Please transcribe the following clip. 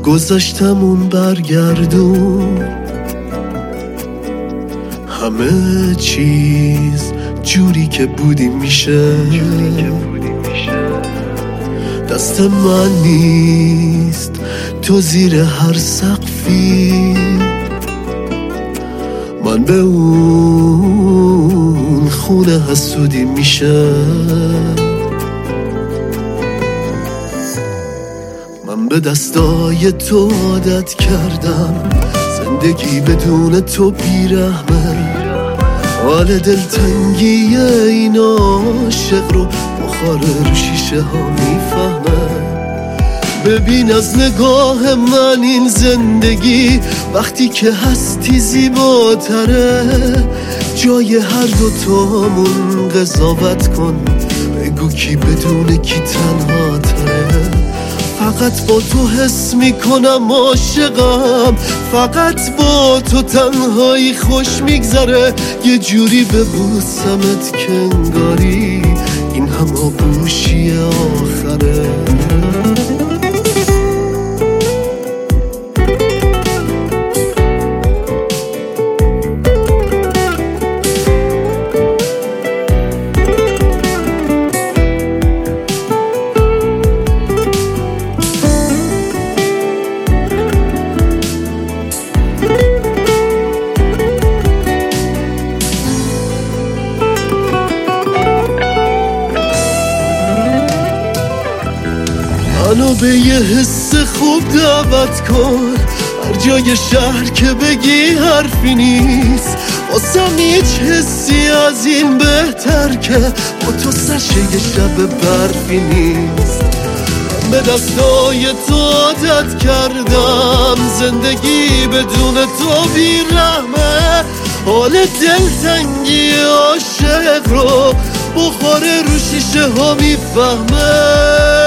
گذشتمون برگردون، همه چیز جوری که بودیم میشه. دست من نیست تو زیر هر سقفی، من به اون خونه حسودی میشه. من به دستای تو عادت کردم، زندگی بدون تو بیرحمه. حال دلتنگی این عاشق رو بخار رو شیشه ها میفهمه. ببین از نگاه من این زندگی وقتی که هستی زیباتره. جای هر دوتامون قضاوت کن، بگو کی بدون کی تنها تره. فقط با تو حس میکنم عاشقم، فقط با تو تنهایی خوش میگذره. یه جوری ببوسمت که انگاری این هم آغوشی آخره. منو به یه حس خوب دعوت کن، هر جای شهر که بگی حرفی نیست. واسم هیچ حسی از این بهتر که با تو سرشه یه شب برفی نیست. من به دستای تو عادت کردم، زندگی بدون تو بیرحمه. حال دلتنگی عاشق رو بخاره رو شیشه ها میفهمه.